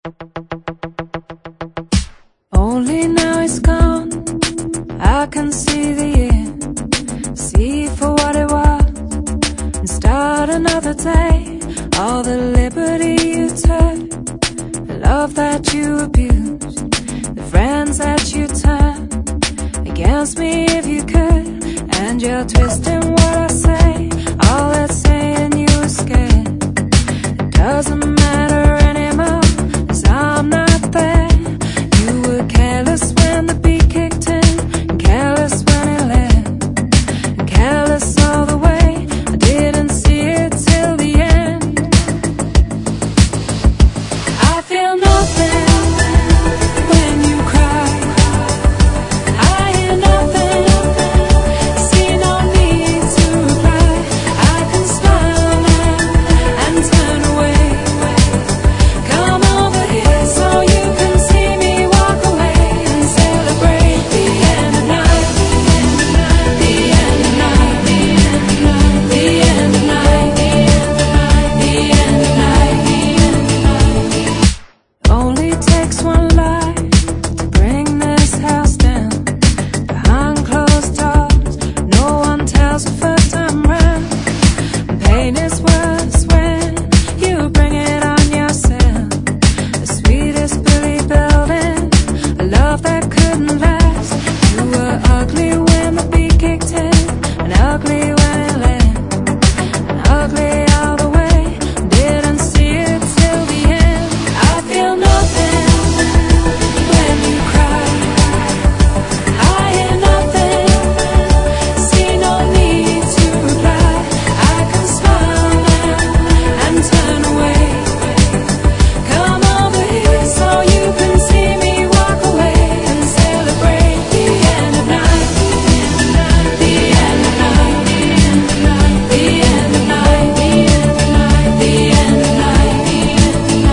Only now it's gone, I can see the end, see for what it was, and start another day. All the liberty you took, the love that you abused, the friends that you turned against me if you could. And you're twisting what I say, all that saying you were scared. It doesn't matter anymore, 'cause I'm not there. You were careless when the beat kicked in, and careless when it left, and careless all the way. I didn't see it till the end. I feel nothing when you cry. I hear nothing, see no need to reply. I can smile now and turn away. Come over here so you can see me walk away and celebrate the end of night, the end of night, the end of night, the end of night, the end of night, the end of night. Only takes one lie to bring this house down. Behind closed doors, no one tells the first time round. Pain is worse when you bring it on yourself. The sweetest Billy building, a love that couldn't last. You were ugly when the beat kicked in, and ugly when it left, and ugly all the way. Didn't see it till the end. I feel nothing when you cry. I hear nothing, see no need to reply. I can smile now and turn away. Come over here so you can see me walk away and celebrate the end of night, the end of night, the end of night, the end of night, the end of night, the end of night, the end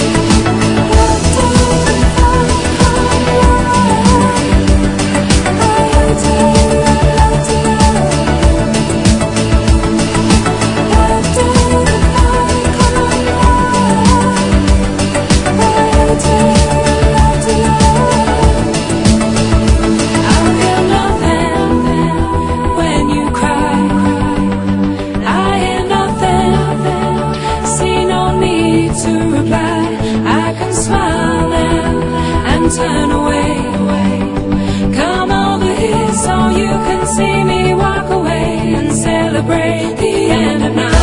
I feel nothing when you cry. I hear nothing, see no need to reply. I can smile now and turn away. Come over here so you can see me walk away and celebrate the end of night.